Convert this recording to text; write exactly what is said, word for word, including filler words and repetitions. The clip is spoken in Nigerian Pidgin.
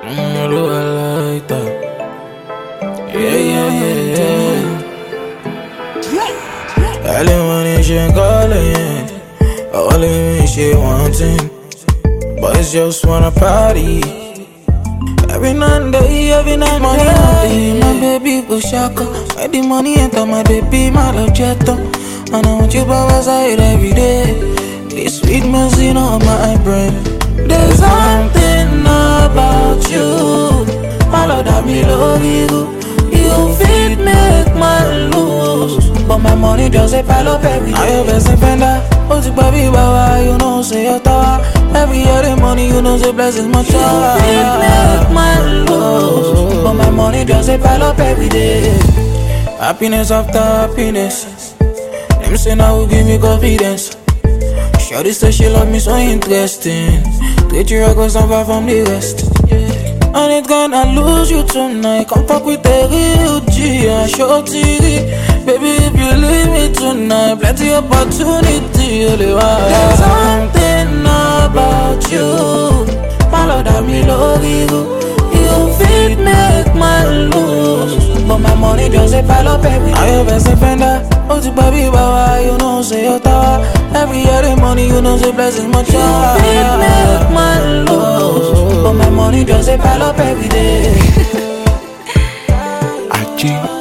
Mm, do I like that? Yeah, yeah, yeah, yeah. Early morning she ain't calling, only when she wanting. Boys just wanna party. Every night and day, every night money day. My baby go shaka. When the money enter, my baby my love jetto. And I want you by my side every day. This sweet medicine on my brain. There's something about you, my love that me love you. You fit make my lose, but my money just a pile up every day. I your best offender. Oh, to baby, baba, you know say your tower. Every year the money, you know say blessings much. You fit make my lose, but my money just a pile up every day. Happiness after happiness. Them say now will give me confidence. Shawty say she love me so interesting. Treat you like so far from the rest. And it's gonna lose you tonight. Come fuck with the real G and shorty. Baby, if you leave me tonight, plenty opportunity. There's something about you, my love that me love you. You fit make my lose, but my money just a pile up every day. I your best offender. Oh, to baby, baba, you know say your tower. Every year the money, you know say blessings much. You fit make my lose, but my money just a pile up every day. Achi.